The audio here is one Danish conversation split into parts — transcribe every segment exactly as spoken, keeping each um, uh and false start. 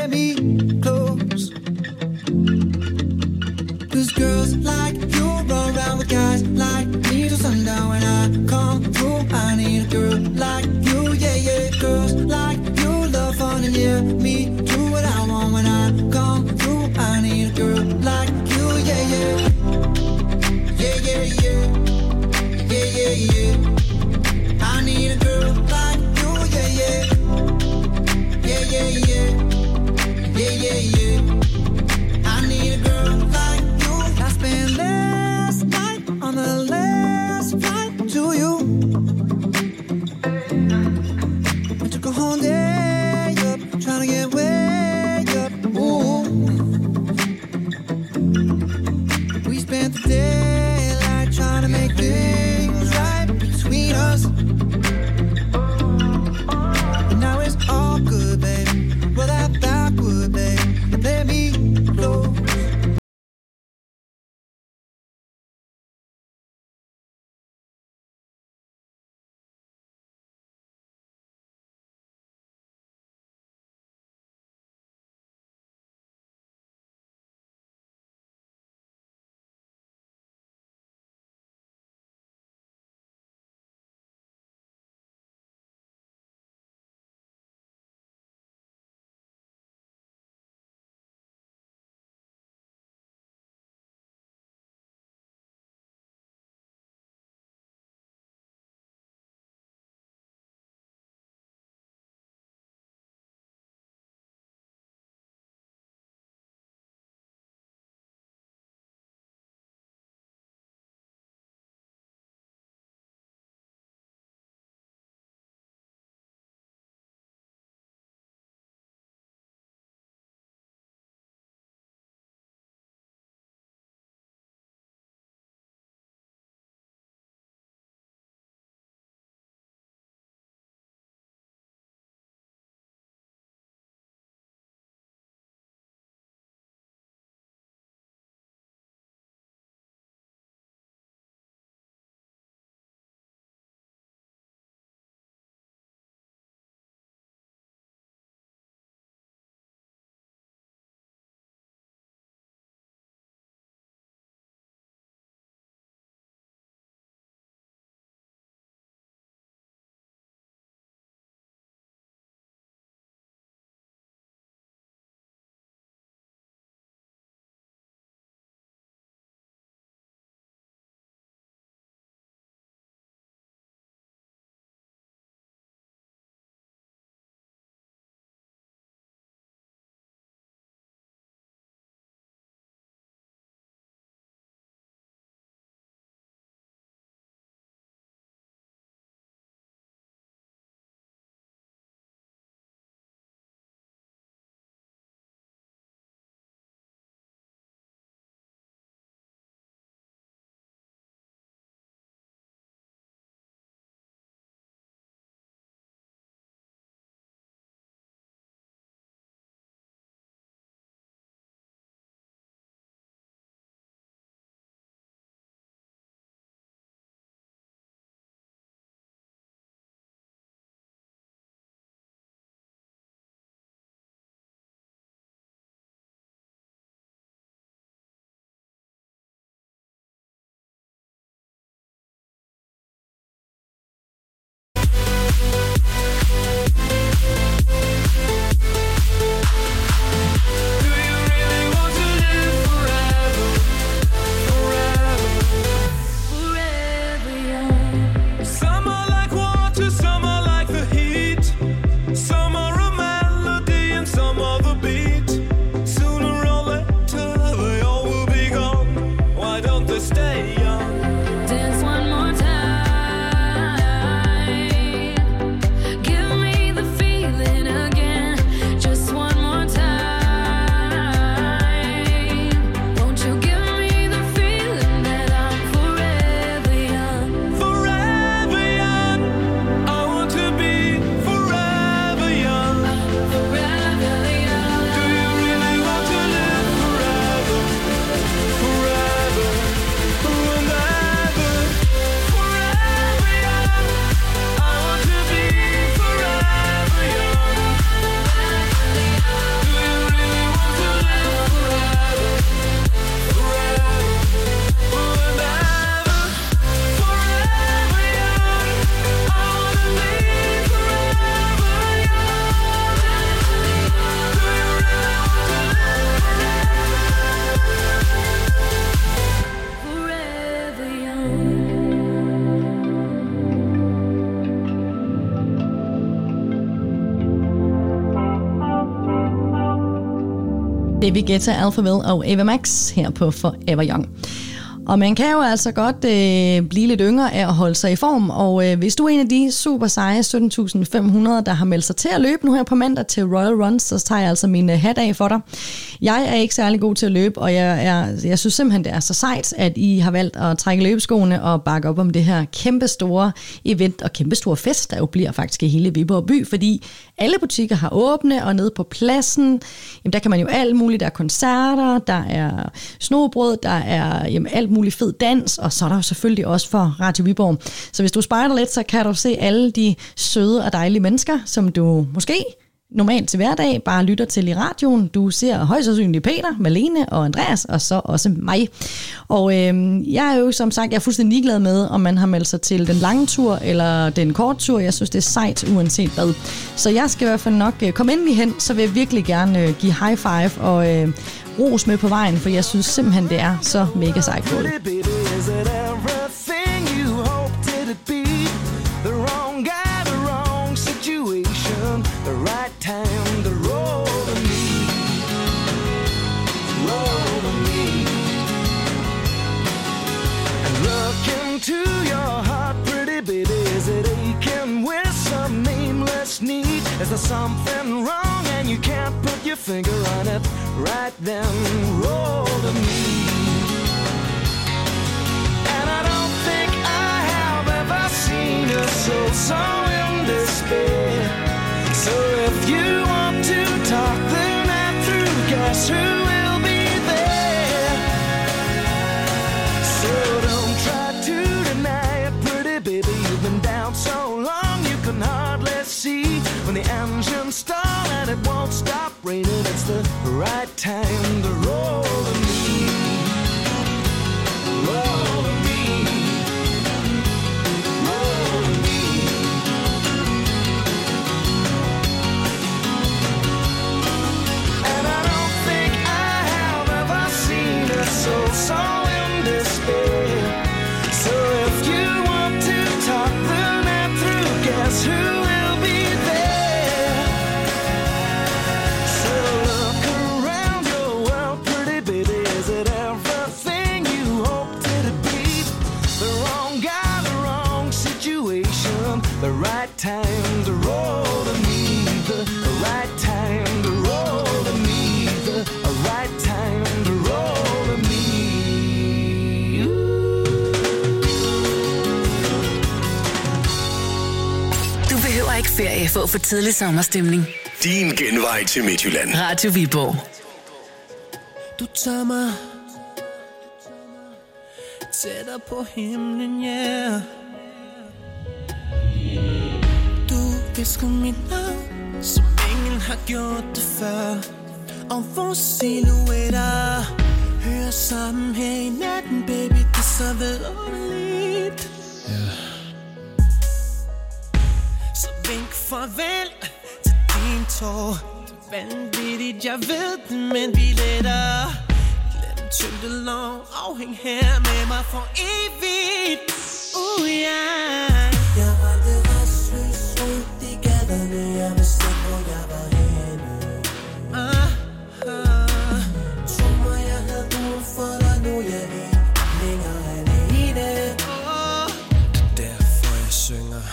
play me close. Cause girls like you run around with guys like me till sundown. When I come through, I need a girl like you, yeah, yeah. Girls like you love fun and yeah, me do what I want. When I come through, I need a girl like you, yeah, yeah. Yeah, yeah, yeah. Yeah, yeah, yeah. I need a girl like you, yeah, yeah. Yeah, yeah, yeah. Yeah, yeah, yeah. I need a girl like you. I spent last night on the last flight to you. I took a whole day up, trying to get way up. Ooh. We spent the daylight trying to make things right between us. David Guetta, Alphaville og Ava Max her på Forever Young. Og man kan jo altså godt øh, blive lidt yngre af at holde sig i form, og øh, hvis du er en af de super seje sytten tusind fem hundrede, der har meldt sig til at løbe nu her på mandag til Royal Run, så tager jeg altså min hat af for dig. Jeg er ikke særlig god til at løbe, og jeg, er, jeg synes simpelthen, det er så sejt, at I har valgt at trække løbeskoene og bakke op om det her kæmpe store event og kæmpe store fest, der jo bliver faktisk i hele Viborg by, fordi alle butikker har åbne, og nede på pladsen, jamen der kan man jo alt muligt, der er koncerter, der er snobrød, der er jamen, alt muligt fed dans, og så er der jo selvfølgelig også for Radio Viborg. Så hvis du spejder lidt, så kan du se alle de søde og dejlige mennesker, som du måske normalt til hverdag bare lytter til i radioen. Du ser højst sandsynligt Peter, Malene og Andreas, og så også mig. Og øh, jeg er jo som sagt, jeg er fuldstændig ligeglad med, om man har meldt sig til den lange tur eller den korte tur. Jeg synes, det er sejt, uanset hvad. Så jeg skal i hvert fald nok øh, komme endelig hen, så vil jeg virkelig gerne øh, give high five og øh, ros med på vejen, for jeg synes simpelthen, det er så mega sejt gået. The right time to roll to me, roll to me, and look into your heart, pretty baby. Is it aching with some nameless need? Is there something wrong and you can't put your finger on it? Right then, roll to me. And I don't think I have ever seen a soul so in despair. So if you want to talk the night through, guess who will be there? So don't try to deny it, pretty baby. You've been down so long you can hardly see. When the engines stall and it won't stop raining, it's the right time to roll to me. Roll to me. Roll to me. So, so in despair. So if you want to talk the night through, guess who will be there? So look around your world, pretty baby. Is it everything you hoped it to be? The wrong guy, the wrong situation. The right time to roll to me. The right time to roll to me. The right time to roll. Ikke ferie for at få tidlig sommerstemning. Din genvej til Midtjylland. Radio Viborg. Du tager mig tættere på himlen, yeah. Du visker mit navn, som ingen har gjort det før. Og vores silhuetter hører sammen her i natten, baby. Det er så vidunderligt. Vink farvel til din tår. Det er vanvittigt, jeg ved det, men vi letter. Glem tyngdelov og hæng her med mig for evigt. Uh, yeah. Jeg var det restløs rundt i gaderne. Jeg vidste ikke, hvor jeg var henne. Ah, ah. Tro mig, jeg havde brug for dig nu. Jeg er ikke længere alene. Oh, det er derfor, jeg synger.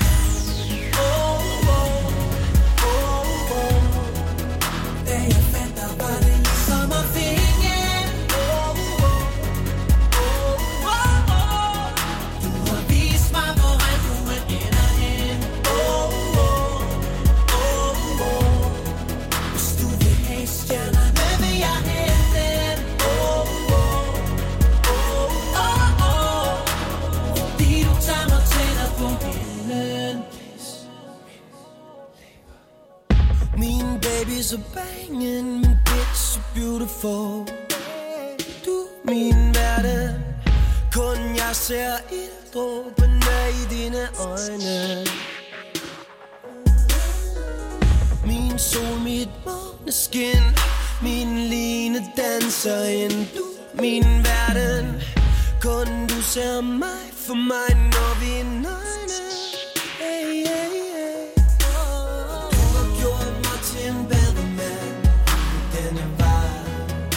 So banging, min bitch, so beautiful. Du min verden, kun jeg ser ilddråbene i dine øjne. Min sol, mit måneskin, min line danser ind. Du min verden, kun du ser mig for mig, når vi er nøgne. Hey, hey, hey. Du har gjort mig til en bedre mand. Denne vej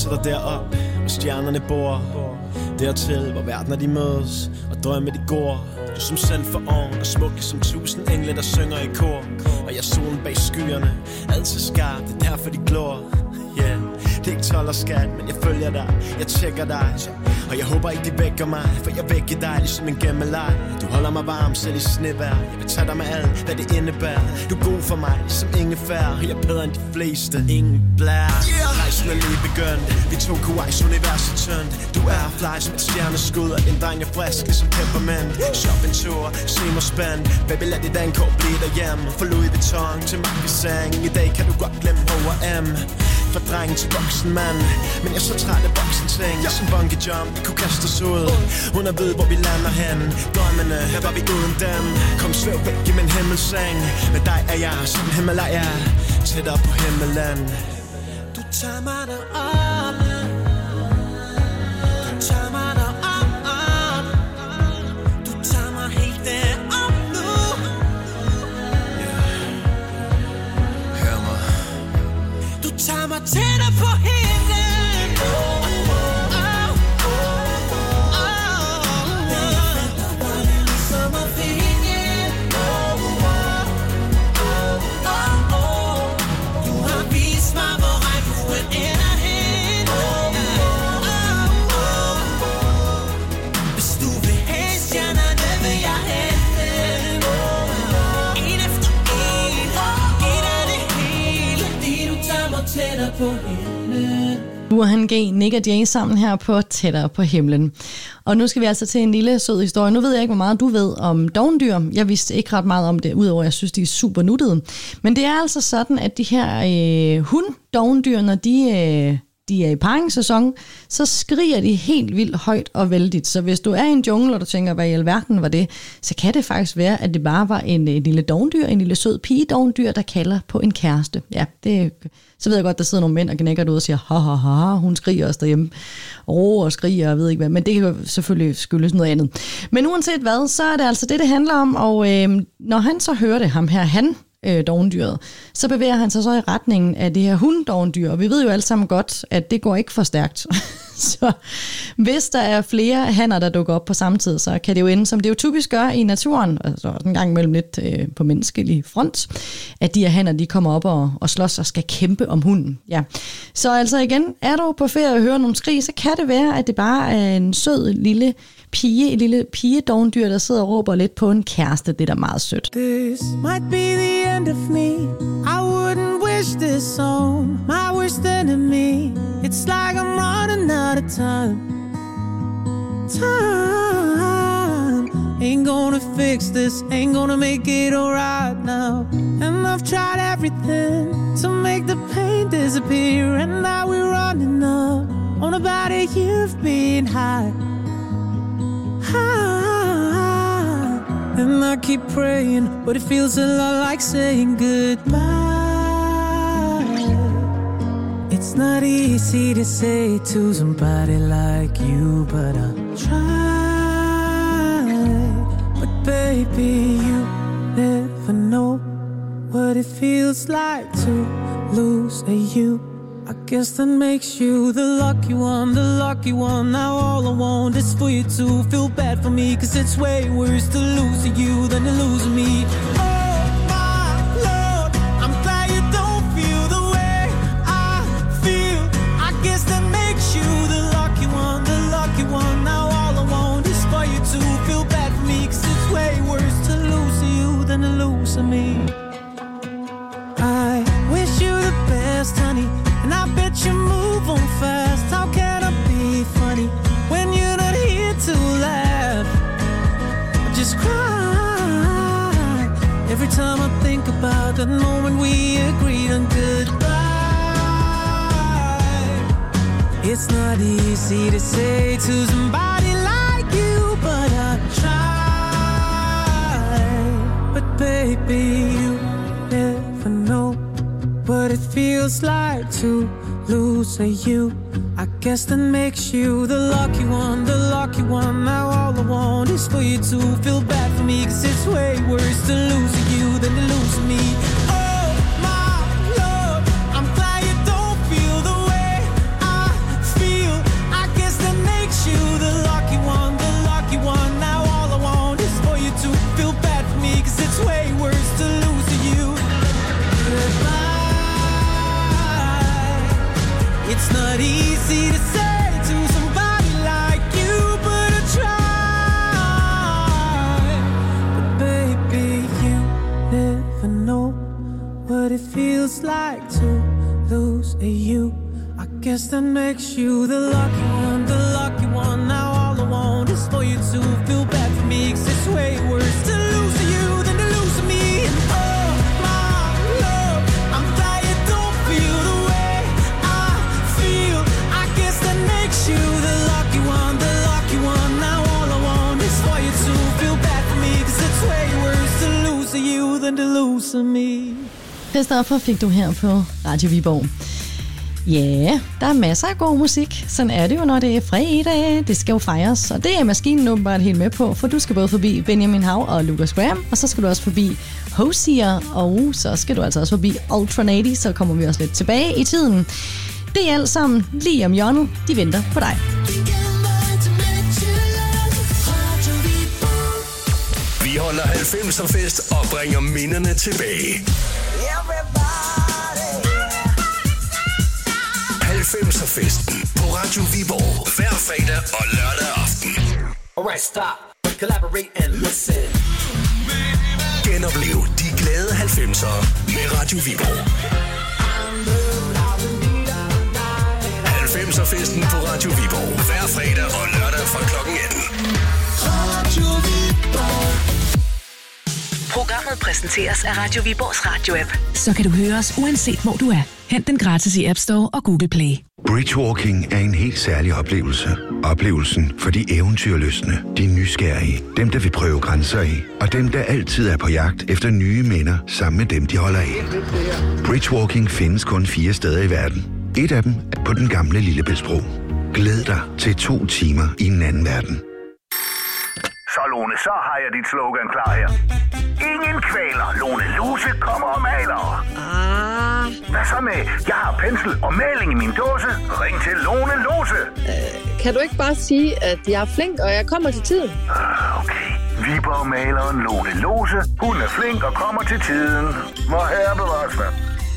sætter derop, hvor stjernerne bor. Dertil, hvor verdener de mødes, og drømme de går. Du som sendt for oven, og smukke som tusind engle, der synger i kor. Og jeg solen bag skyerne, altid skarp, det er derfor de glor. Yeah, det er ikke told og skat, men jeg følger dig, jeg tjekker dig. Og jeg håber ikke de vækker mig, for jeg vækker dig ligesom en gemmeleg. Du holder mig varm selv i snevejr, jeg vil tage dig med alt, hvad det indebærer. Du er god for mig, som ingefær, og jeg er bedre end de fleste. Ingen blær, yeah. Rejsen er lige begyndt, vi tog Kuwais universet tyndt. Du er fly som et stjerneskud, og din dreng er frisk ligesom peppermint. Shoppingtur, se mig spændt, baby lad dit dankort blive derhjemme. For Louis Vuitton til magasin, i dag kan du godt glemme H og M. Fra dreng til voksen mand, men jeg er så træt af voksen ting. Jeg som bungee jump, vi kunne kaste os ud. Hun er ved, hvor vi lander hen. Drømmene, her var vi uden dem. Kom svæv væk i min himmelseng. Med dig er jeg som Himalaya, tættere på himmelen. Du tager mig derop, du tager mig derop, du tager mig helt derop nu. Hør mig. Du tager mig tættere på himlen. Oh, oh, oh, oh, oh. Der var det ligesom at finde. Oh, oh, oh, oh. Du har vist mig, hvor regnbuen ender hen. Oh, oh, oh. Hvis du vil have stjernerne, vil jeg hente. En efter en, giv dig det hele, fordi du tager mig tættere på himlen. Burhan G, Nick og Jay sammen her på Tættere på himlen. Og nu skal vi altså til en lille sød historie. Nu ved jeg ikke, hvor meget du ved om dovendyr. Jeg vidste ikke ret meget om det, udover at jeg synes, de er super nuttede. Men det er altså sådan, at de her øh, hund-dovendyr, når de, øh, de er i paringssæson, så skriger de helt vildt højt og vældigt. Så hvis du er i en jungle, og du tænker, hvad i alverden var det, så kan det faktisk være, at det bare var en, en lille dovendyr, en lille sød pige-dovendyr, der kalder på en kæreste. Ja, det så ved jeg godt, der sidder nogle mænd og gnækker ud og siger, ha, ha, ha, hun skriger også derhjemme, og råber og skriger, og ved ikke hvad, men det kan jo selvfølgelig skyldes noget andet. Men uanset hvad, så er det altså det, det handler om, og øh, når han så hører det, ham her, han, øh, dovendyret, så bevæger han sig så i retningen af det her hund-dovendyr, og vi ved jo alle sammen godt, at det går ikke for stærkt. Så hvis der er flere hanner, der dukker op på samme tid, så kan det jo ende, som det jo typisk gør i naturen, altså en gang imellem lidt øh, på menneskelig front, at de her hanner, de kommer op og, og slås og skal kæmpe om hunden. Ja. Så altså igen, er du på ferie og hører nogle skrig, så kan det være, at det bare er en sød lille pige, et lille pigedovendyr, der sidder og råber lidt på en kæreste. Det er da meget sødt. This might be the end of me. I wouldn't wish this on my worst enemy. It's like I'm running out of time. Time ain't gonna fix this, ain't gonna make it alright now. And I've tried everything to make the pain disappear. And now we're running up on about a year of being high. And I keep praying, but it feels a lot like saying goodbye. It's not easy to say to somebody like you, but I'll try. But baby, you never know what it feels like to lose a you. I guess that makes you the lucky one, the lucky one. Now all I want is for you to feel bad for me, 'cause it's way worse to lose you than to lose me. Oh my Lord, I'm glad you don't feel the way I feel. I guess that makes you the lucky one, the lucky one. Now all I want is for you to feel bad for me, 'cause it's way worse to lose you than to lose me. I wish you the best, honey, and I bet you move on fast. How can I be funny when you're not here to laugh? I just cry every time I think about that moment we agreed on goodbye. It's not easy to say to somebody like you, but I try. But baby, you never know what it feels like to lose a you. I guess that makes you the lucky one, the lucky one. Now all I want is for you to feel bad for me, 'cause it's way worse to lose you than to lose me. Oh my Lord, I'm glad you don't feel the way I guess that makes you the lucky one, the lucky one. Now all I want is for you to feel bad for me, 'cause it's way worse to lose you than to lose me. And oh my love, I'm glad you don't feel the way I feel. I guess that makes you the lucky one, the lucky one. Now all I want is for you to feel bad for me, 'cause it's way worse to lose you than to lose me. Christoffer fik du her på Radio Viborg. Ja, yeah, der er masser af god musik. Sådan er det jo, når det er fredag. Det skal jo fejres, og det er maskinen åbenbart helt med på, for du skal både forbi Benjamin Hav og Lucas Graham, og så skal du også forbi Hosier, og så skal du altså også forbi Ultranati, så kommer vi også lidt tilbage i tiden. Det er alt sammen lige om hjørnet. De venter på dig. Vi holder halvfemser-fest og bringer minderne tilbage. halvfemser-festen på Radio Viborg hver fredag og lørdag aften. Alright, stop. Collaborate and listen. Genoplev de glade halvfemsere med Radio Viborg. halvfemser-festen på Radio Viborg hver fredag og lørdag fra klokken atten. Radio Viborg. Programmet præsenteres af Radio Viborgs radio-app. Så kan du høre os uanset hvor du er. Hent den gratis i App Store og Google Play. Bridgewalking er en helt særlig oplevelse. Oplevelsen for de eventyrlystne, de nysgerrige, dem der vil prøve grænser af, og dem der altid er på jagt efter nye minder sammen med dem de holder af. Bridgewalking findes kun fire steder i verden. Et af dem er på den gamle Lillebæltsbro. Glæd dig til to timer i en anden verden. Så Lone, så har jeg dit slogan klar her. Ingen kvæler, Lone Lose kommer og maler. Ah. Hvad så med, jeg har pensel og maling i min dåse. Ring til Lone Lose. Øh, kan du ikke bare sige, at jeg er flink, og jeg kommer til tiden? Uh, okay. Viborg-maleren Lone Lose. Hun er flink og kommer til tiden. Hvor herre bevares man.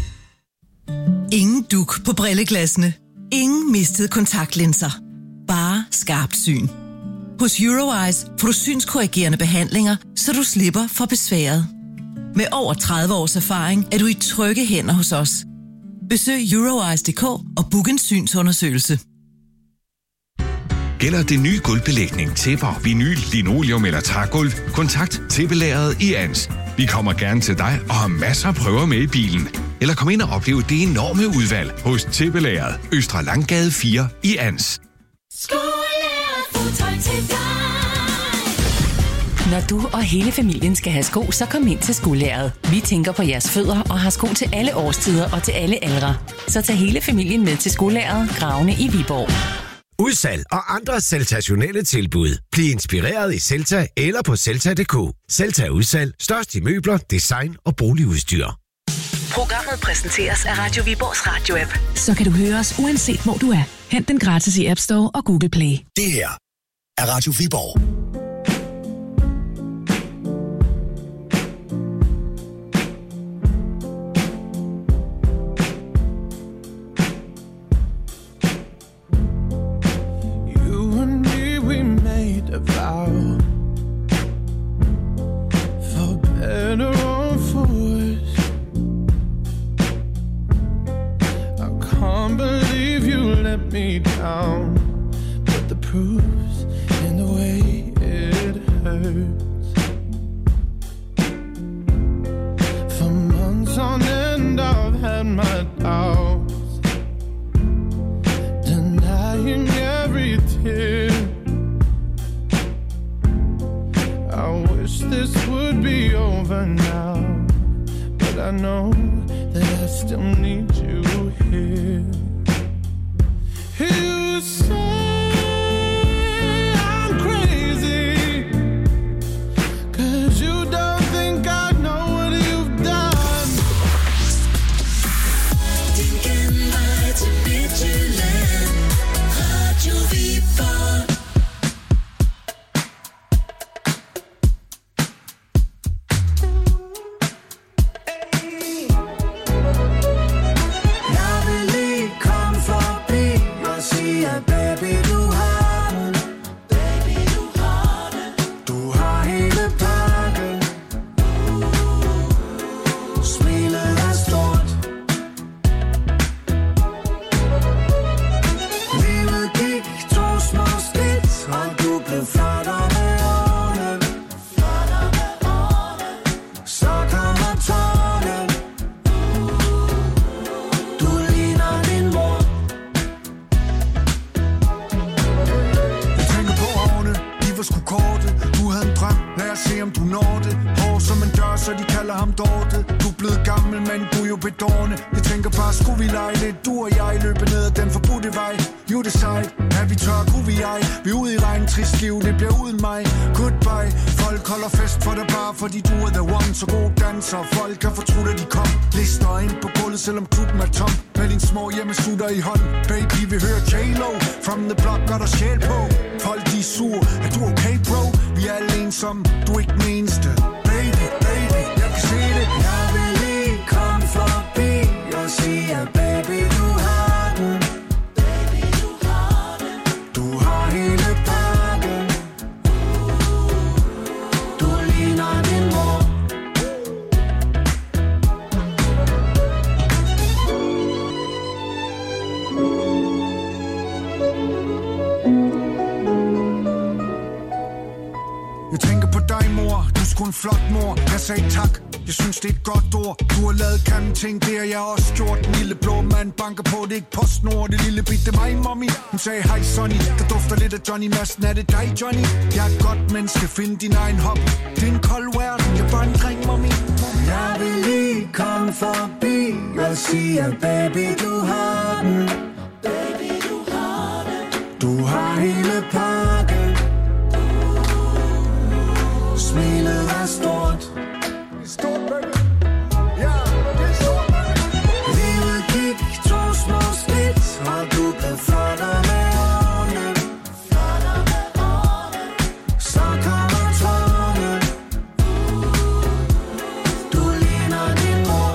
Ingen duk på brilleglassene. Ingen mistede kontaktlinser. Bare skarpt syn. Hos Eurowise får du synskorrigerende behandlinger, så du slipper for besværet. Med over tredive års erfaring er du i trygge hænder hos os. Besøg eurowise punktum d k og book en synsundersøgelse. Gælder det nye gulvbelægning, tæpper, vinyl, linoleum eller trægulv? Kontakt tæppelageret i Ans. Vi kommer gerne til dig og har masser af prøver med i bilen. Eller kom ind og opleve det enorme udvalg hos tæppelageret, Østre Langgade fire i Ans. Når du og hele familien skal have sko, så kom ind til Skolæret. Vi tænker på jeres fødder og har sko til alle årstider og til alle aldre. Så tag hele familien med til Skolæret, Gravene i Viborg. Udsalg og andre sensationelle tilbud. Bliv inspireret i Celta eller på Celta punktum d k. Celta Udsalg. Størst i møbler, design og boligudstyr. Programmet præsenteres af Radio Viborgs radio-app. Så kan du høre os uanset hvor du er. Hent den gratis i App Store og Google Play. Det her er Radio Viborg. You and me, we made a vow. For better or for worse. I can't believe you let me down. But the proof's in the way it hurts. For months on end I've had my doubts, denying every tear. I wish this would be over now, but I know that I still need you here. You say I'm crazy, 'cause you don't think I know what you've done. Din genvej til Midtjylland, Radio Viborg. så de kalder ham Dorte. Du er blevet gammel, men du er jo bedårende. Jeg tænker bare, skulle vi lege lidt, du og jeg løbe ned ad den forbudte vej. You decide, er vi tør, kunne vi ej. Vi er ude i regn, trist liv, det bliver uden mig. Goodbye, folk holder fest for dig bare, fordi du er the one. Så god danser, folk kan fortrudt, at de kom. Lister ind på gulvet, selvom klubben er tom. Med din små hjemmesutter i hånd. Baby, vi hører J-Lo, from the block, gør der sjæl på. Folk de er sur, er du okay bro? Vi er alle ensomme, du er ikke den eneste. Baby, baby, jeg kan se det. Jeg vil lige komme forbi og sige, at baby, du har den. Baby, du har den. Du har hele pakken. Du ligner din mor. Jeg tænker på dig, mor. Du er sgu en flot mor. Jeg sagde tak. Jeg synes, det er et godt ord. Du har lavet grimme ting, det har jeg også gjort. Den lille blå mand banker på, det er ikke PostNord. Det lille bit, det er mig, mommy. Hun sagde, hej Sonny, der dufter lidt af Johnny Madsen. Er det dig, Johnny? Jeg er et godt menneske, find din egen hop. Det er en kold verden, jeg er bare en dreng, mommy. Jeg vil lige komme forbi og sige, at baby, du har den. Baby, du har den. Du har hele pakken. Smilet er stort. Stort, baby. Ja, det er stort, baby. Livet gik to små skridt, og du blev flottere med årene. Flottere med årene. Så kommer tårne. Du ligner din mor.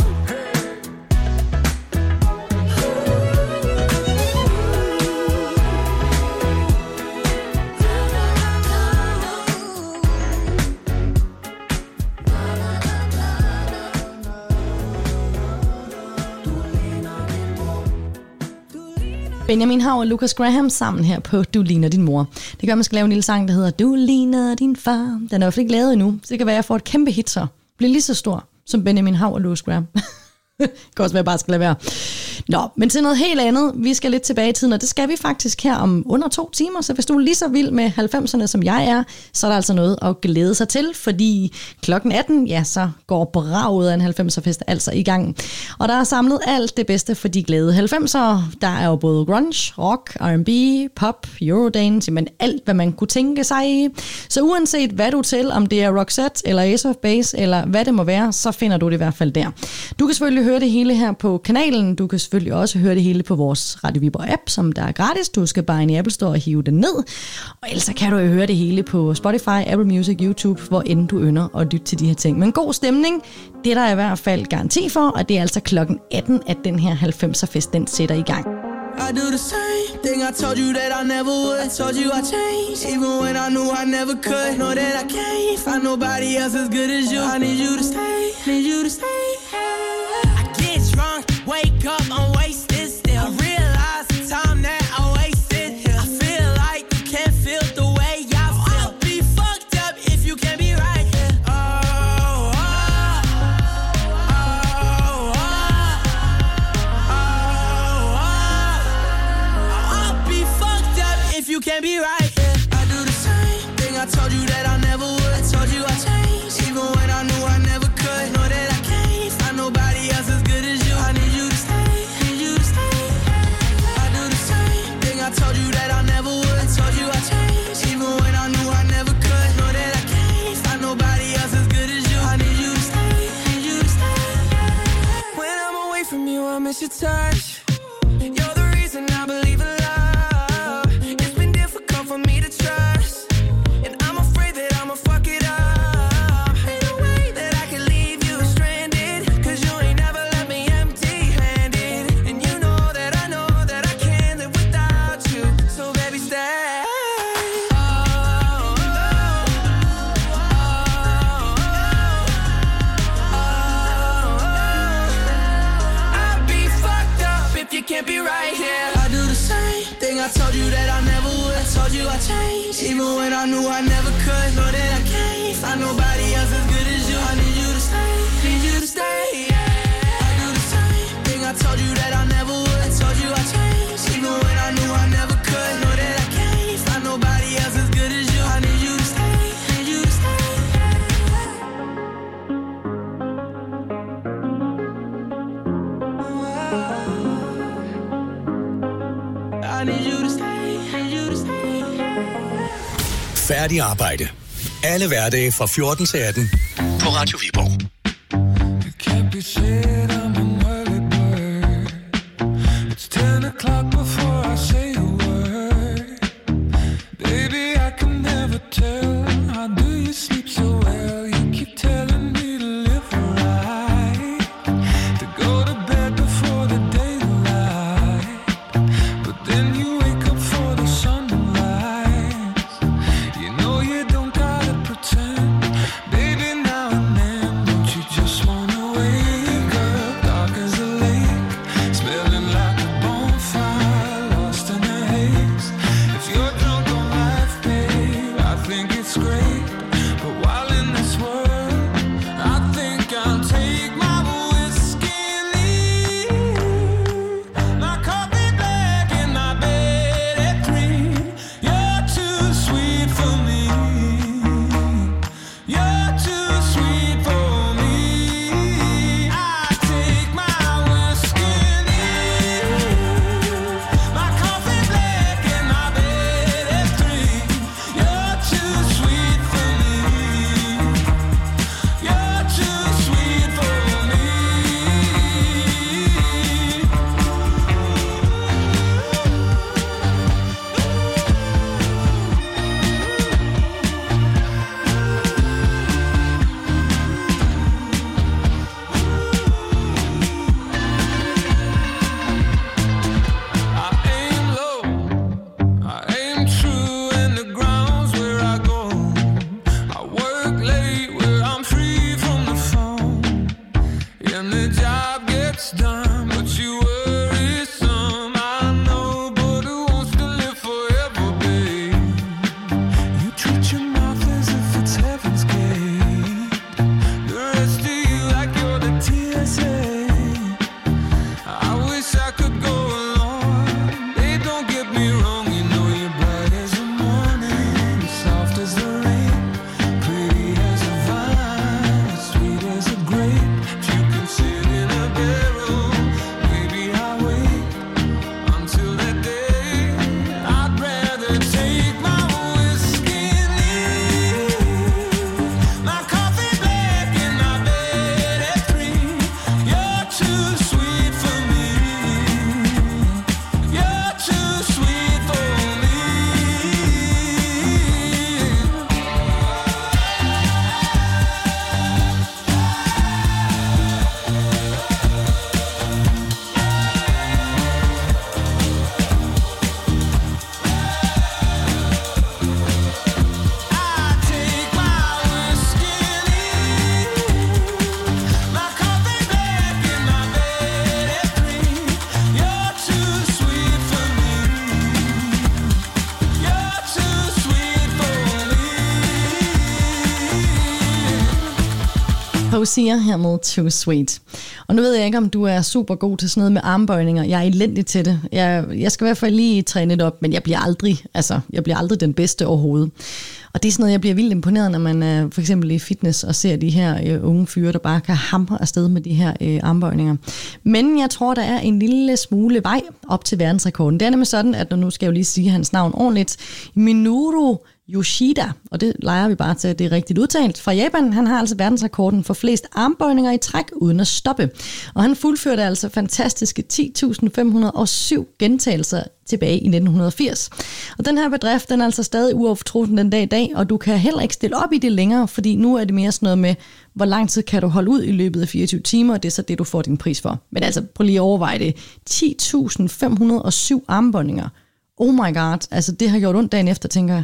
Benjamin Hav og Lucas Graham sammen her på Du ligner din mor. Det gør, at man skal lave en lille sang, der hedder Du ligner din far. Den er i hvert fald ikke lavet endnu, så det kan være, at jeg får et kæmpe hit så. Bliver lige så stor som Benjamin Hav og Lucas Graham. Det kan også være, at jeg bare skal lade være. Nå, men til noget helt andet. Vi skal lidt tilbage i tiden, og det skal vi faktisk her om under to timer. Så hvis du er lige så vild med halvfemserne, som jeg er, så er der altså noget at glæde sig til, fordi klokken atten, ja, så går braget af en halvfemserfest altså i gang. Og der er samlet alt det bedste for de glade halvfemsere. Der er jo både grunge, rock, R and B, pop, eurodance, men alt, hvad man kunne tænke sig. Så uanset hvad du til, om det er Roxette eller Ace of Base, eller hvad det må være, så finder du det i hvert fald der. Du kan selvfølgelig høre det hele her på kanalen. Du kan selvfølgelig også høre det hele på vores Radio Viborg app, som der er gratis. Du skal bare ind i Apple Store og hive den ned. Og ellers kan du jo høre det hele på Spotify, Apple Music, YouTube, hvor end du ynder at lytte til de her ting. Men god stemning, det er der i hvert fald garanti for, og det er altså klokken atten, at den her halvfemserfest, den sætter i gang. I do the same thing I told you that I never would. I told you I changed, even when I knew I never could. Know that I can't find nobody else as good as you. I need you to stay, need you to stay. I get drunk, wake up, I'm wasted still. I realize the time that I wasted here. I feel like you can't feel the way I feel. I'll be fucked up if you can't be right here. Oh, oh, oh, oh, oh, oh. I'll be fucked up if you can't be right here. I do the same thing I told you that I never would. I told you I changed, even when I knew I never could. Know that I can't find nobody else as good as you. I need you to stay, need you to stay. I do the same thing I told you that I never would. I told you I changed, even when I knew I never could. Know that I can't find nobody else as good as you. I need you to stay, need you to stay. When I'm away from you, I miss your touch. You're the reason I believe in love. It's been difficult for me to trust, and I'm afraid that I'ma fuck it up. Ain't no way that I can leave you stranded, cause you ain't never left me empty-handed. And you know that I know that I can't live without you. So baby stay. Oh, oh, oh, oh, oh. I'd be fucked up if you can't be right here. I do the same thing I told you that I never would. I told you I changed, even when I knew I never could. Know that I can't find nobody else as good as you. I need you to stay, need you to stay. I do the same thing I told you that I never would. I told you I changed, even when I knew I never could. Know that I can't find nobody else as good as you. I need you to stay, need you to stay. Retfærdig arbejde. Alle hverdage fra fjorten til atten på Radio Viborg. Siger her med Too Sweet. Og nu ved jeg ikke, om du er super god til sådan noget med armbøjninger. Jeg er elendig til det. Jeg, jeg skal i hvert fald lige træne det op, men jeg bliver aldrig, altså, jeg bliver aldrig den bedste overhovedet. Og det er sådan noget, jeg bliver vildt imponeret, når man er for eksempel i fitness og ser de her øh, unge fyre, der bare kan hamre afsted med de her øh, armbøjninger. Men jeg tror, der er en lille smule vej op til verdensrekorden. Det er nemlig sådan, at nu skal jeg jo lige sige hans navn ordentligt. Minoru Yoshida, og det leger vi bare til, at det er rigtigt udtalt. Fra Japan, han har altså verdensrekorden for flest armbøjninger i træk uden at stoppe. Og han fuldførte altså fantastiske ti tusind fem hundrede og syv gentagelser tilbage i nitten firs. Og den her bedrift, den er altså stadig uoptrutten den dag i dag, og du kan heller ikke stille op i det længere, fordi nu er det mere sådan noget med, hvor lang tid kan du holde ud i løbet af fireogtyve timer, og det er så det, du får din pris for. Men altså, prøv lige at overveje det. ti tusind fem hundrede og syv armbøjninger. Oh my god, altså det har gjort ondt dagen efter, tænker jeg.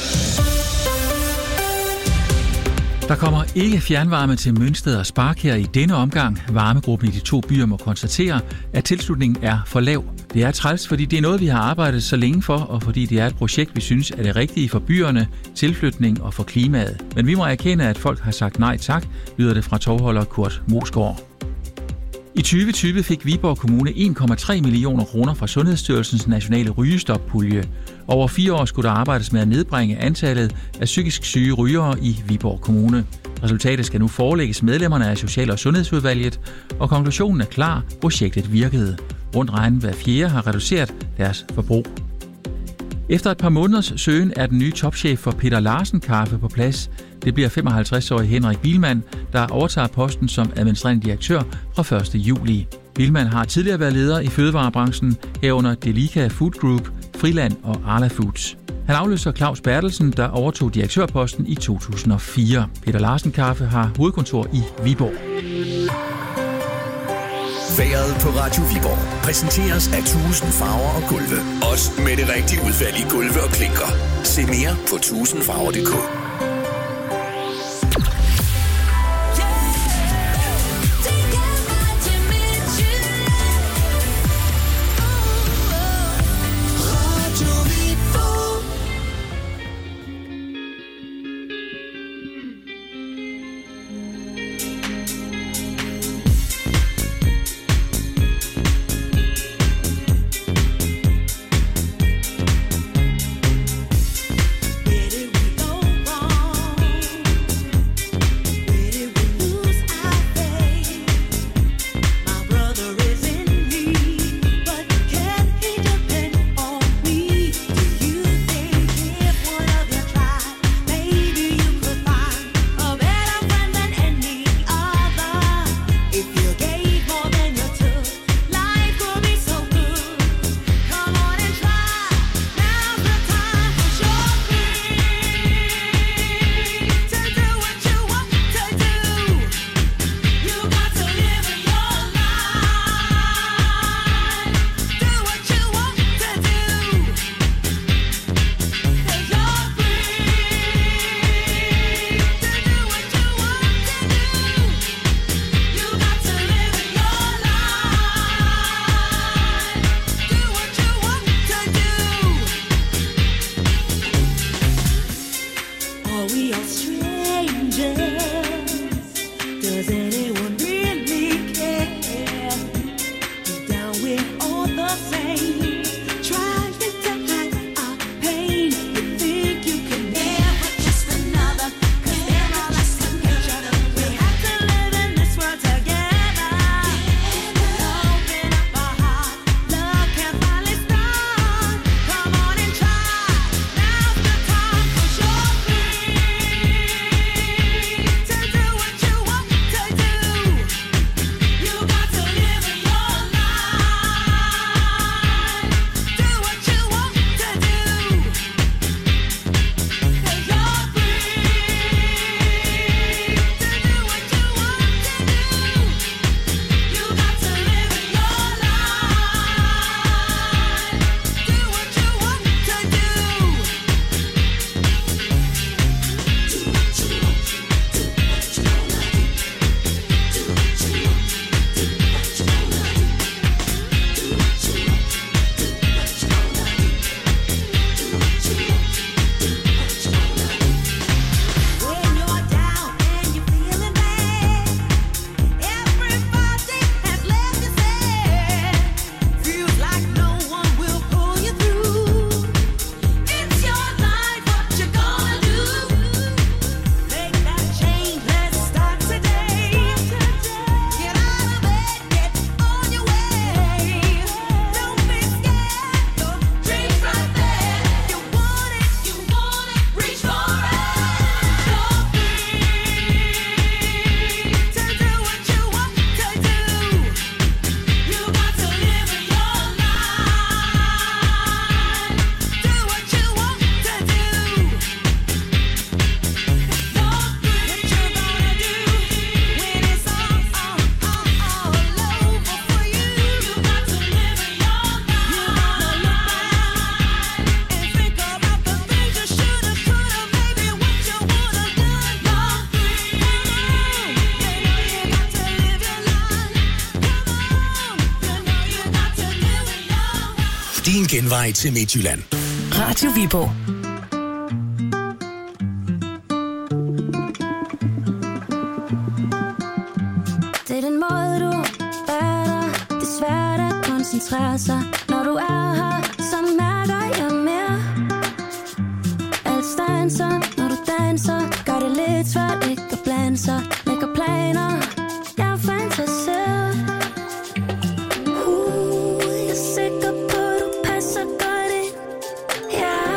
Der kommer ikke fjernvarme til Mønsted og Spark her i denne omgang. Varmegruppen i de to byer må konstatere, at tilslutningen er for lav. Det er træls, fordi det er noget, vi har arbejdet så længe for, og fordi det er et projekt, vi synes er det rigtige for byerne, tilflytning og for klimaet. Men vi må erkende, at folk har sagt nej tak, lyder det fra tovholder Kurt Mosgaard. I tyve tyve fik Viborg Kommune en komma tre millioner kroner fra Sundhedsstyrelsens nationale rygestoppulje. Over fire år skulle der arbejdes med at nedbringe antallet af psykisk syge rygere i Viborg Kommune. Resultatet skal nu forelægges medlemmerne af Social- og Sundhedsudvalget, og konklusionen er klar, projektet virkede. Rundt regnet hver fjerde har reduceret deres forbrug. Efter et par måneders søgen er den nye topchef for Peter Larsen Kaffe på plads. Det bliver femoghalvtreds-årige Henrik Bielmann, der overtager posten som administrerende direktør fra første juli. Bielmann har tidligere været leder i fødevarebranchen, herunder Delica Food Group, Friland og Arla Foods. Han afløser Claus Bertelsen, der overtog direktørposten i to tusind og fire. Peter Larsen Kaffe har hovedkontor i Viborg. Vejret på Radio Viborg præsenteres af tusind farver og gulve. Også med det rigtige udvalg i gulve og klinker. Se mere på tusind farver punktum d k. Din genvej til Midtjylland. Radio Viborg. Det er den måde, du er der. Det er svært at koncentrere sig. Når du er her, så mærker jeg mere. Alt stanser, når du danser. Gør det lidt svært ikke at blande sig. Lægger planer, jeg fantaserer. Uh, jeg er sikker på, du passer godt ind. Yeah.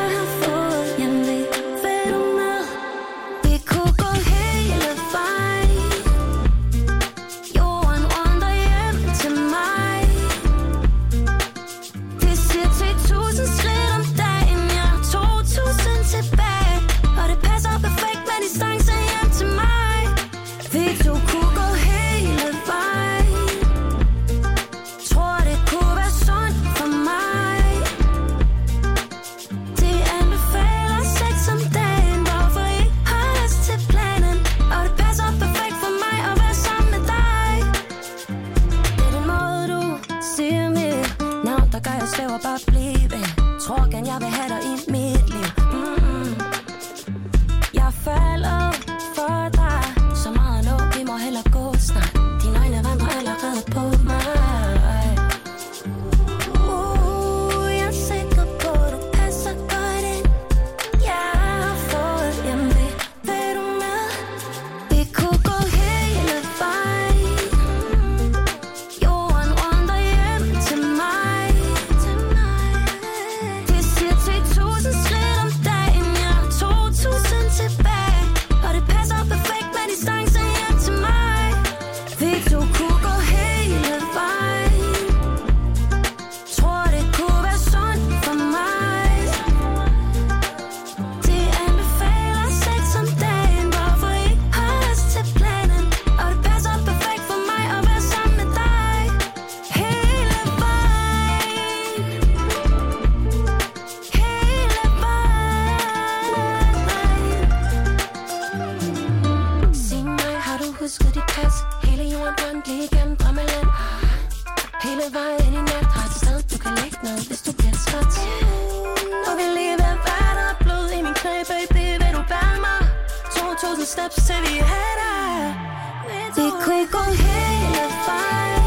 pas. Hele jorden rundt, lige igennem drømmeland. Hele vejen ind i nat. Har et sted, du kan lægge ned, hvis du bliver træt. Og vi lige ved vand og blod i min knæ, baby, vil du bære mig? to tusind steps til vi er der. Vi kunne ikke gå hele vejen.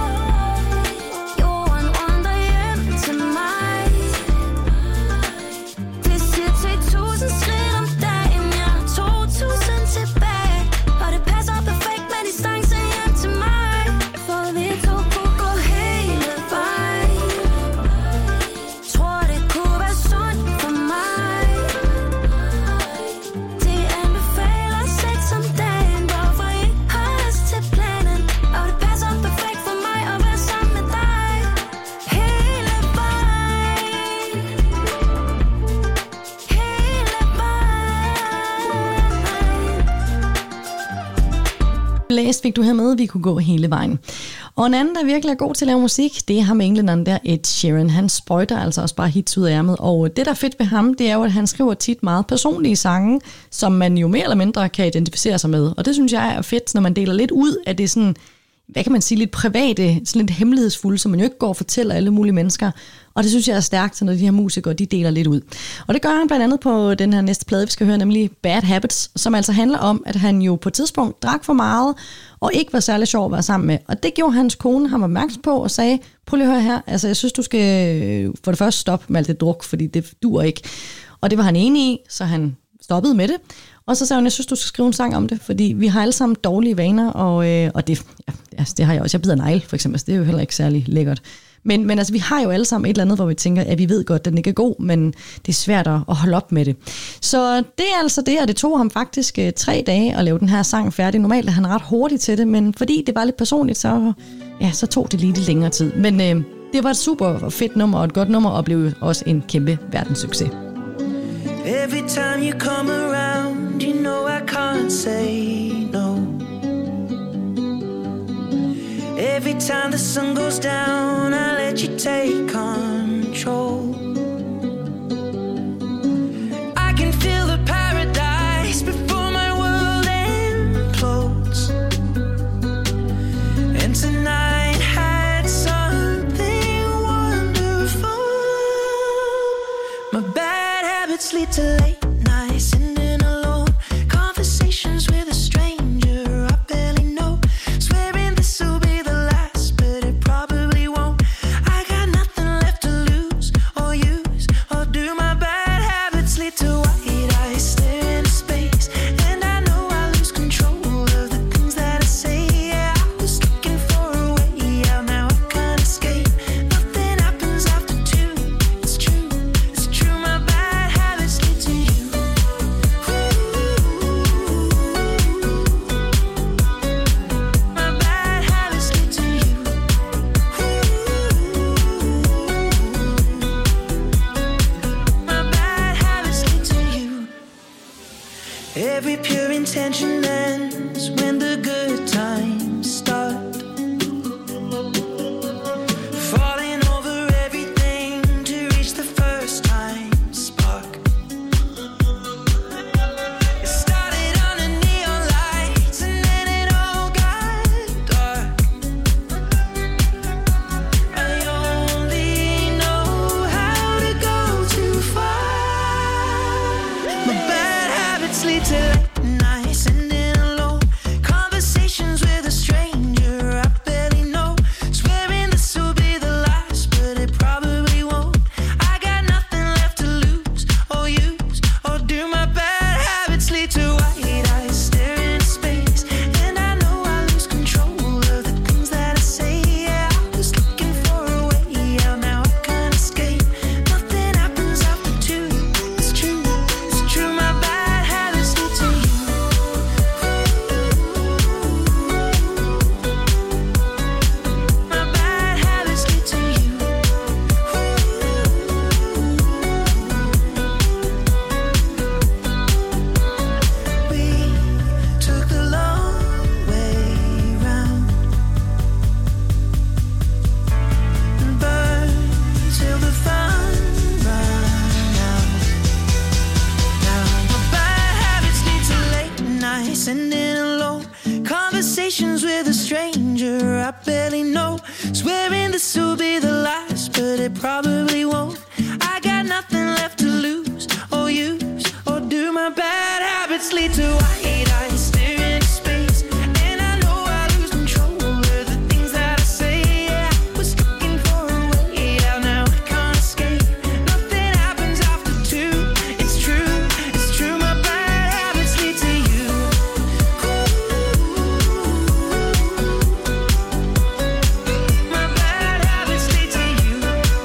Jorden rundt og hjem til mig. Det siger ti tusind skridt om dagen. Jeg har to tusind tilbage. Og det passer perfekt med distance hjem til mig. For vi to kunne gå hele vejen. Tror det kunne være sundt for mig. De anbefaler sex om dagen. Hvorfor I har lyst til planen. Og det passer perfekt for mig at være sammen med dig. Hele vejen. Hele vejen. Blæst fik du her med, vi kunne gå hele vejen. Og en anden, der virkelig er god til at lave musik, det er ham englænderen der, Ed Sheeran. Han sprøjter altså også bare hits ud af ærmet. Og det, der er fedt ved ham, det er jo, at han skriver tit meget personlige sange, som man jo mere eller mindre kan identificere sig med. Og det synes jeg er fedt, når man deler lidt ud af det sådan, hvad kan man sige, lidt private, sådan lidt hemmelighedsfulde, som man jo ikke går og fortæller alle mulige mennesker. Og det synes jeg er stærkt, når de her musikere, de deler lidt ud. Og det gør han blandt andet på den her næste plade, vi skal høre, nemlig Bad Habits, som altså handler om, at han jo på et tidspunkt drak for meget, og ikke var særlig sjov at være sammen med. Og det gjorde hans kone ham opmærksom på og sagde, prøv lige at høre her, altså jeg synes, du skal for det første stoppe med alt det druk, fordi det dur ikke. Og det var han enig i, så han stoppede med det. Og så sagde hun, jeg synes, du skal skrive en sang om det, fordi vi har alle sammen dårlige vaner, og, øh, og det, ja, altså, det har jeg også. Jeg bider negle, for eksempel, så det er jo heller ikke særlig lækkert. Men, men altså, vi har jo alle sammen et eller andet, hvor vi tænker, at vi ved godt, at den ikke er god, men det er svært at holde op med det. Så det er altså det, og det tog ham faktisk øh, tre dage at lave den her sang færdig. Normalt er han ret hurtig til det, men fordi det var lidt personligt, så, ja, så tog det lige lidt længere tid. Men øh, det var et super fedt nummer, og et godt nummer, og blev også en kæmpe verdenssucces. Every time you come around, you know I can't say no. Every time the sun goes down, I let you take control. I can feel the paradise before my world implodes. And tonight had something wonderful. My bad habits lead to late nights, sitting alone, conversations with a stranger I barely know, swearing this will be the last, but it probably won't. I got nothing left to lose or use, or do my bad habits lead to white eyes stare into space, and I know I lose control of the things that I say. Yeah, I was looking for a way out, now I can't escape. Nothing happens after two, it's true, it's true, my bad habits lead to you. My bad habits lead to you. My bad habits lead to you. Every pure intention ends when the good times start. Falling over everything to reach the first time spark. It started on a neon lights and then it all got dark. I only know how to go too far. My bad habits lead to late nights, sitting alone, conversations with a stranger I barely know, swearing this will be the last, but it probably won't. I got nothing left to lose or use, or do my bad habits lead to white eyes stare into space, and I know I lose control of the things that I say. Yeah, I was looking for a way out, now I can't escape. Nothing happens after two, it's true, it's true, my bad habits lead to you. My bad habits lead to you. We took the long way round and burned till the fun ran out. Now my bad habits lead to late nights, sitting alone, conversations conversations with a stranger I barely know. Swearing this will be the last, but it probably won't. I got nothing left to lose or use, or do my bad habits lead to white eyes staring into space? And I know I lose control of the things that I say. Yeah, I was looking for a way out, now I can't escape. Nothing happens after two. It's true, it's true. My bad habits lead to you. My bad habits lead to you.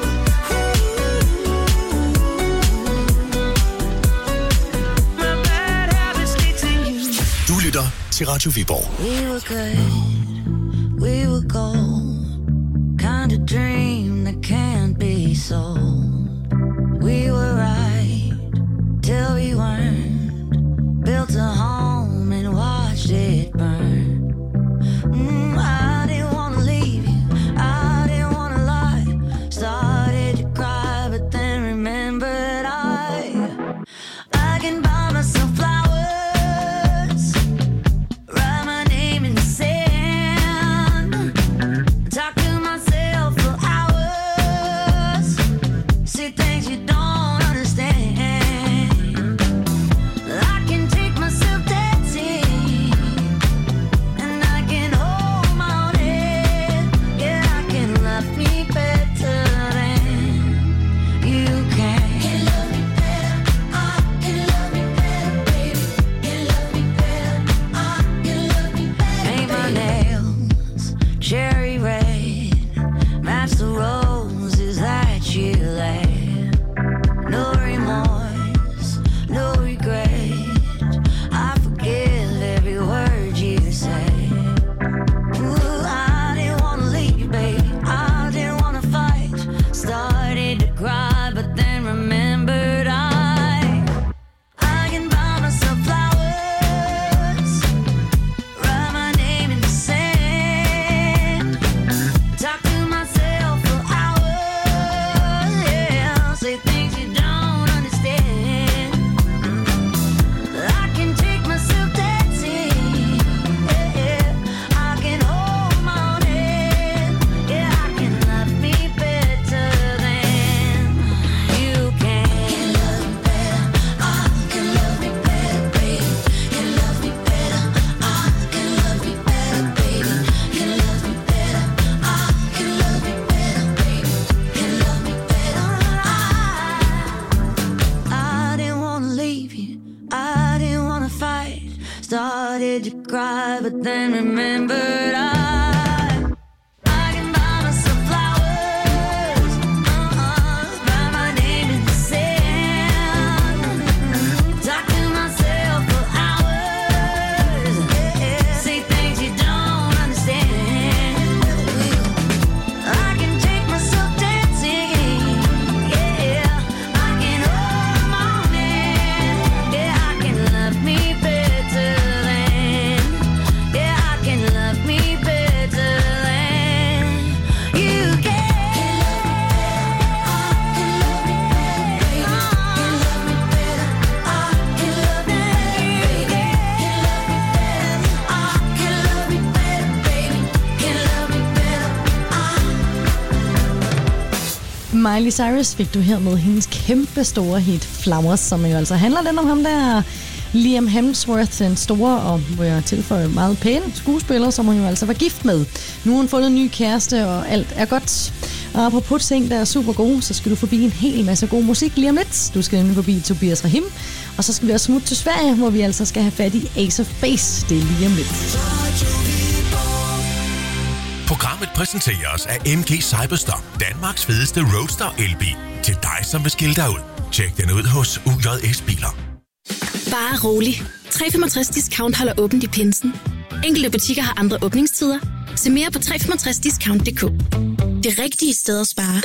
My bad habits lead to you. Du lytter til Radio Viborg. We were good, we were gold. Kind of dream that can't be sold. We were right till we weren't. Built a home and watched it burn. Mm, I didn't wanna leave you, I didn't wanna lie. Started to cry, but then remembered I I can buy myself flowers, write my name in the sand, talk to myself for hours, see things you don't understand. I can take myself dancing, and I can hold my own head. Yeah, I can love me better than you can. Can love me better, I can love me better, baby. Can love me better, I can love me better. Paint my nails cherry red, match the roses that you laid. No remorse, no regret. I forgive every word you say. Ooh, I didn't wanna leave, baby. I didn't wanna fight. Started to cry, but then remembered I I can buy myself flowers, write my name in the sand, talk to myself for hours. Yeah, say things you don't understand. I can take myself dancing. Yeah, yeah. I can hold my own head. Yeah, I can love me better than you can. Can love me better, I can love me better, baby. Can love me better, I can love me better, baby. Can love me better, I can love me better, baby. Can love me better, I I didn't wanna leave you, I didn't wanna fight. Started to cry, but then remembered I I can buy myself flowers, uh-uh, write my name in the sand, talk to myself for hours. Yeah, say things you don't understand. I can take myself dancing. Yeah, I can hold my own hand. Yeah, I can love me better than. Yeah, I can love me better than you can. Can love me better, I can love me better, baby. Can love me better, I can love me better, baby. Can love me better, I can love me better, baby. Can love me better, I Miley Cyrus fik du her med hendes kæmpe store hit Flowers, som jo altså handler lidt om ham der Liam Hemsworth, den store og, hvor jeg tilføjer, meget pæne skuespiller, som hun jo altså var gift med. Nu har hun fundet en ny kæreste, og alt er godt. Og apropos ting, der er super gode, så skal du forbi en hel masse god musik lige om lidt. Du skal nemlig forbi Tobias Rahim, og så skal vi også smutte til Sverige, hvor vi altså skal have fat i Ace of Base. Det er lige om lidt. Programmet præsenteres af M G Cyberstore, Danmarks fedeste roadster elbil. Til dig, som vil skille dig ud. Tjek den ud hos U J S Biler. Bare rolig. tre komma femogtres Discount holder åbent i pinsen. Enkelte butikker har andre åbningstider. Se mere på tre komma femogtres discount punktum d k. Det rigtige sted at spare.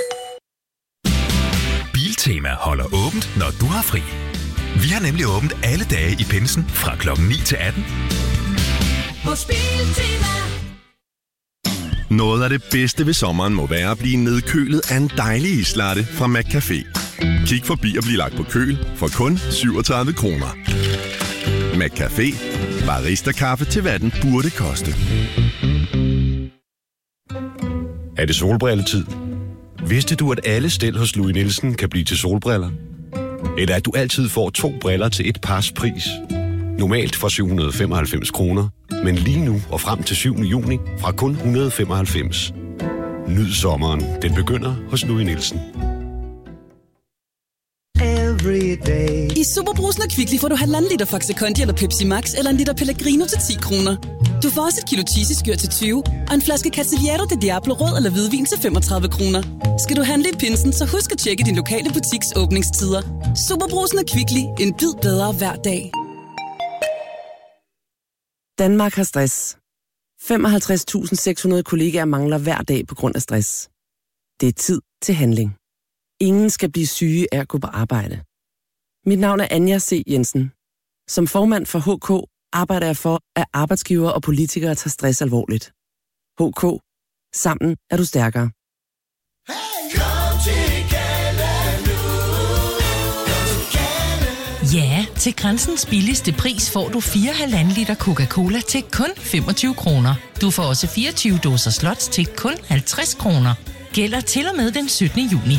Biltema holder åbent, når du har fri. Vi har nemlig åbent alle dage i pinsen fra klokken ni til atten. Hos Biltema. Noget af det bedste ved sommeren må være at blive nedkølet af en dejlig islatte fra McCafé. Kig forbi og bliv lagt på køl for kun syvogtredive kroner. McCafé. Barista-kaffe til, hvad den burde koste. Er det solbrilletid? Vidste du, at alle stel hos Louis Nielsen kan blive til solbriller? Eller at du altid får to briller til et pars pris? Normalt for syv hundrede og femoghalvfems kroner, men lige nu og frem til syvende juni fra kun et hundrede og femoghalvfems. Nyd sommeren. Den begynder hos Louis Nielsen. I Superbrusen og Kvickly får du halvanden liter Faxe Kondi eller Pepsi Max eller en liter Pellegrino til ti kroner. Du får også et kilo cheesy-skyr til tyve og en flaske Cavaliere de Diablo rød eller hvidvin til femogtredive kroner. Skal du handle i pinsen, så husk at tjekke din lokale butiks åbningstider. Superbrusen og Kvickly. En bid bedre hver dag. Danmark har stress. femoghalvtreds tusind seks hundrede kollegaer mangler hver dag på grund af stress. Det er tid til handling. Ingen skal blive syge af at gå på arbejde. Mit navn er Anja C. Jensen. Som formand for H K arbejder jeg for, at arbejdsgiver og politikere tager stress alvorligt. H K. Sammen er du stærkere. Ja, til Grænsens billigste pris får du fire komma fem liter Coca-Cola til kun femogtyve kroner. Du får også fireogtyve dåser Slots til kun halvtreds kroner. Gælder til og med den syttende juni.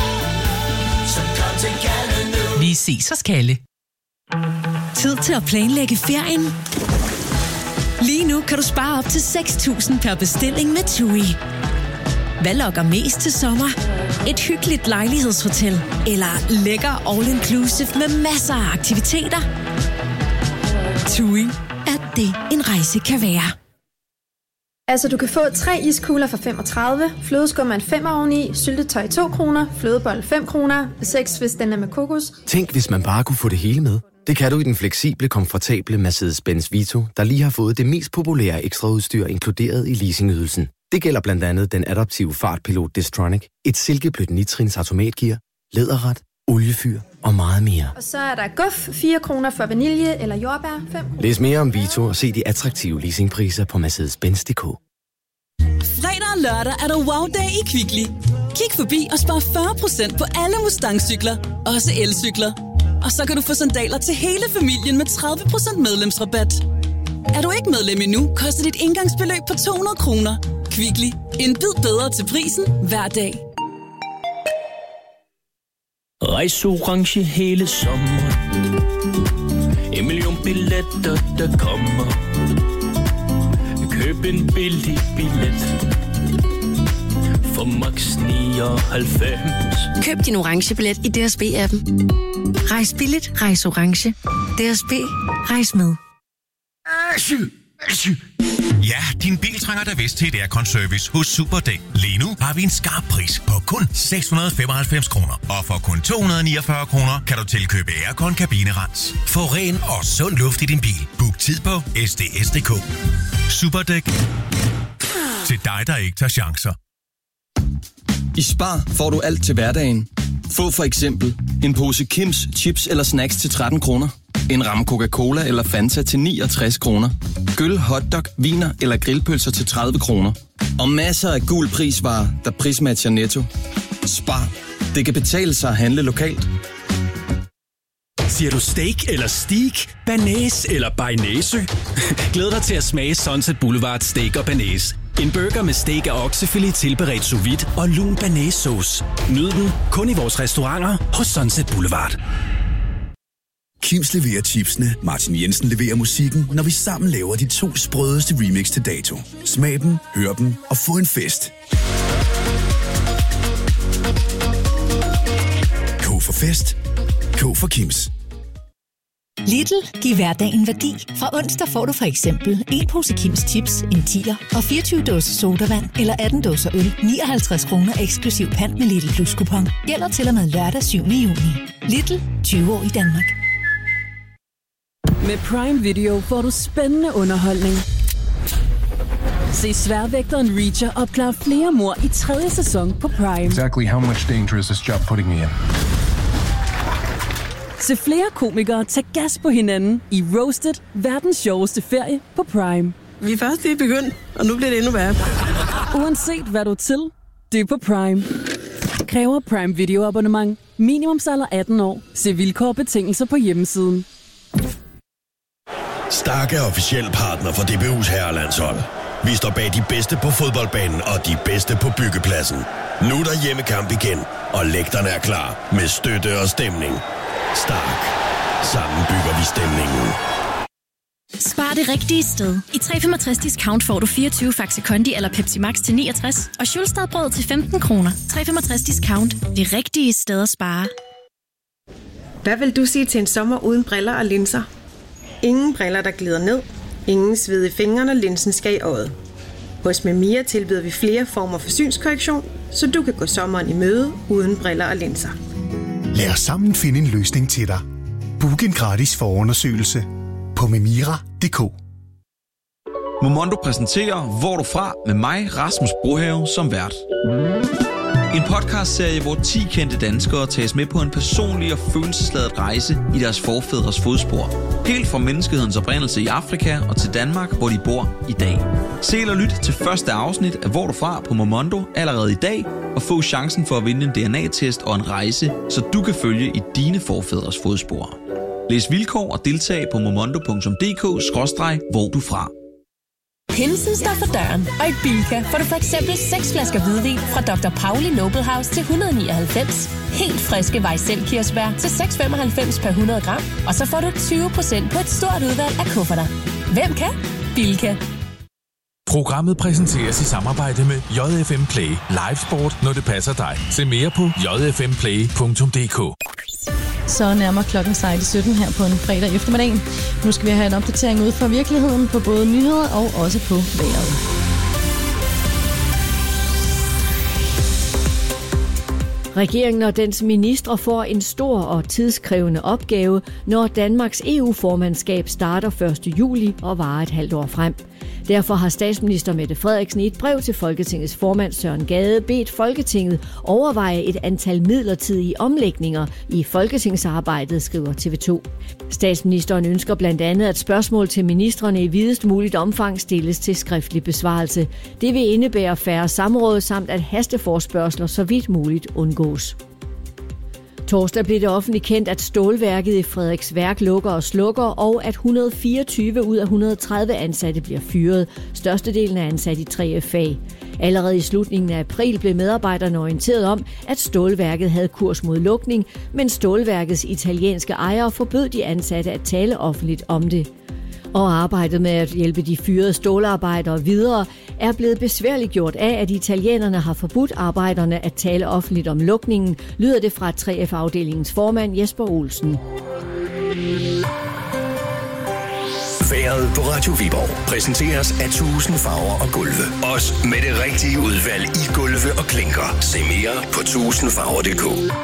Vi ses hos Kalle. Tid til at planlægge ferien. Lige nu kan du spare op til seks tusind per bestilling med TUI. Hvad lokker mest til sommer? Et hyggeligt lejlighedshotel eller lækker all-inclusive med masser af aktiviteter? TUI er det, en rejse kan være. Altså, du kan få tre iskugler for femogtredive, flødeskum en femmer oveni, syltetøj to kroner, flødebold fem kroner, seks hvis den er med kokos. Tænk, hvis man bare kunne få det hele med. Det kan du i den fleksible, komfortable Mercedes-Benz Vito, der lige har fået det mest populære ekstraudstyr inkluderet i leasingydelsen. Det gælder blandt andet den adaptive fartpilot Distronic, et silkeblødt nitrins automatgear, læderret, oliefyr og meget mere. Og så er der guf, fire kroner for vanilje eller jordbær, fem. Læs mere om Vito og se de attraktive leasingpriser på Mercedes Benz punktum d k. Fredag og lørdag er der wow-dag i Kvickly. Kig forbi og spar fyrre procent på alle Mustang-cykler, også elcykler. Og så kan du få sandaler til hele familien med tredive procent medlemsrabat. Er du ikke medlem endnu, koster dit indgangsbeløb på to hundrede kroner. Kvickly. En bid bedre til prisen hver dag. Rejse orange hele sommeren. En million billetter, der kommer. Køb en billig billet for max nioghalvfems. Køb din orange billet i D S B-appen. Rejs billigt, rejs orange. D S B. Rejs med. Ja, din bil trænger da vist til et aircon-service hos Superdæk. Lige nu har vi en skarp pris på kun seks hundrede og femoghalvfems kroner. Og for kun to hundrede og niogfyrre kroner kan du tilkøbe aircon kabinerens. Få ren og sund luft i din bil. Book tid på S D S punktum d k. Superdæk. Til dig, der ikke tager chancer. I Spar får du alt til hverdagen. Få for eksempel en pose Kims chips eller snacks til tretten kroner. En ramme Coca-Cola eller Fanta til niogtres kroner. Gyld, hotdog, viner eller grillpølser til tredive kroner. Og masser af gul prisvarer, der prismatcher Netto. Spar. Det kan betale sig at handle lokalt. Siger du steak eller steak, banæs eller bearnaise? Glæd dig til at smage Sunset Boulevard Steak og Banæs. En burger med steak og oksefilet tilberedt sous vide og lun banæssauce. Nyd den kun i vores restauranter hos Sunset Boulevard. Kims leverer chipsene, Martin Jensen leverer musikken, når vi sammen laver de to sprødeste remix til dato. Smag dem, hør dem og få en fest. K for fest. K for Kims. Lidl giver hverdagen værdi. Fra onsdag får du for eksempel en pose Kims chips, en tier og fireogtyve dåser sodavand eller atten dåser øl. nioghalvtreds kroner eksklusiv pant med Lidl Plus kupon. Gælder til og med lørdag syvende juni. Lidl. tyve år i Danmark. Med Prime Video får du spændende underholdning. Se Sværvægteren Reacher opklare flere mord i tredje sæson på Prime. Exactly how much danger is this job putting me in? Se flere komikere tage gas på hinanden i Roasted, verdens sjoveste ferie på Prime. Vi er først lige begyndt, og nu bliver det endnu værre. Uanset hvad du er til, det er på Prime. Kræver Prime Video abonnement. Minimumsalder atten år. Se vilkår og betingelser på hjemmesiden. Stark er officiel partner for D B U's herrelandshold. Vi står bag de bedste på fodboldbanen og de bedste på byggepladsen. Nu er der hjemmekamp igen, og lægterne er klar med støtte og stemning. Stark. Sammen bygger vi stemningen. Spar det rigtige sted. I tre komma femogtres discount får du fireogtyve Faxe Kondi eller Pepsi Max til niogtres og Schulstad-brød til femten kroner. tre komma femogtres discount. Det rigtige sted at spare. Hvad vil du sige til en sommer uden briller og linser? Ingen briller, der glider ned. Ingen sved i fingrene, og linsen skal i øjet. Hos Memia tilbyder vi flere former for synskorrektion, så du kan gå sommeren i møde uden briller og linser. Lad os sammen finde en løsning til dig. Book en gratis forundersøgelse på memira punktum d k. Momondo præsenterer Hvor du fra med mig, Rasmus Brohave, som vært. En podcastserie, hvor ti kendte danskere tages med på en personlig og følelsesladet rejse i deres forfædres fodspor. Helt fra menneskehedens oprindelse i Afrika og til Danmark, hvor de bor i dag. Se eller lyt til første afsnit af Hvor du fra på Momondo allerede i dag, og få chancen for at vinde en D N A-test og en rejse, så du kan følge i dine forfædres fodspor. Læs vilkår og deltag på momondo punktum d k skråstreg hvor du fra. Pinsen står for døren, og i Bilka får du for eksempel seks flasker hvidvin fra doktor Pauli Noble House til et hundrede og nioghalvfems. Helt friske Weissel-kirsebær til seks komma femoghalvfems per hundrede gram. Og så får du tyve procent på et stort udvalg af kufferter. Hvem kan? Bilka. Programmet præsenteres i samarbejde med J F M Play. Live sport, når det passer dig. Se mere på j f m play punktum d k. Så nærmer klokken sig sytten her på en fredag eftermiddag. Nu skal vi have en opdatering ud fra virkeligheden på både nyheder og også på vejret. Regeringen og dens ministre får en stor og tidskrævende opgave, når Danmarks E U-formandskab starter første juli og varer et halvt år frem. Derfor har statsminister Mette Frederiksen i et brev til Folketingets formand Søren Gade bedt Folketinget overveje et antal midlertidige omlægninger i folketingsarbejdet, skriver T V to. Statsministeren ønsker blandt andet, at spørgsmål til ministrene i videst muligt omfang stilles til skriftlig besvarelse. Det vil indebære færre samråd samt at hasteforspørgsler så vidt muligt undgås. Torsdag blev det offentligt kendt, at stålværket i Frederiksværk lukker og slukker, og at et hundrede og fireogtyve ud af et hundrede og tredive ansatte bliver fyret. Størstedelen er ansat i tre F-fag. Allerede i slutningen af april blev medarbejderne orienteret om, at stålværket havde kurs mod lukning, men stålværkets italienske ejere forbød de ansatte at tale offentligt om det. Og arbejdet med at hjælpe de fyrede stålarbejdere videre er blevet besværligt gjort af, at italienerne har forbudt arbejderne at tale offentligt om lukningen, lyder det fra tre F-afdelingens formand Jesper Olsen. Vejret på Radio Viborg præsenteres af tusind farver og gulve. Også med det rigtige udvalg i gulve og klinker. Se mere på tusind farver punktum d k.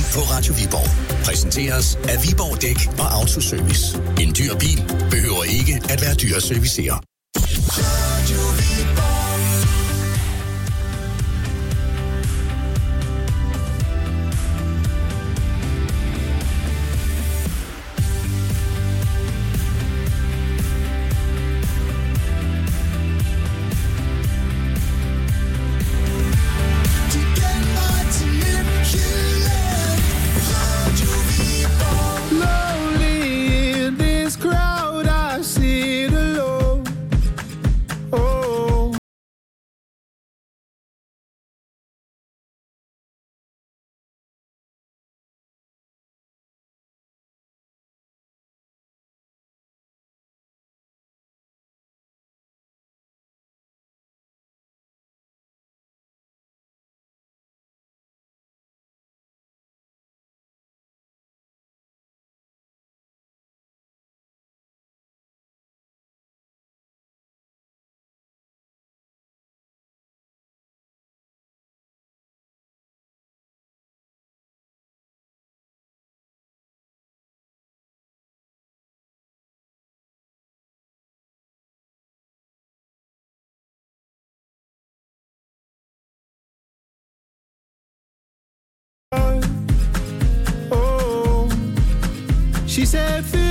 på Radio Viborg. Præsenteres af Viborg Dæk og Autoservice. En dyr bil behøver ikke at være dyr at servicere. She said,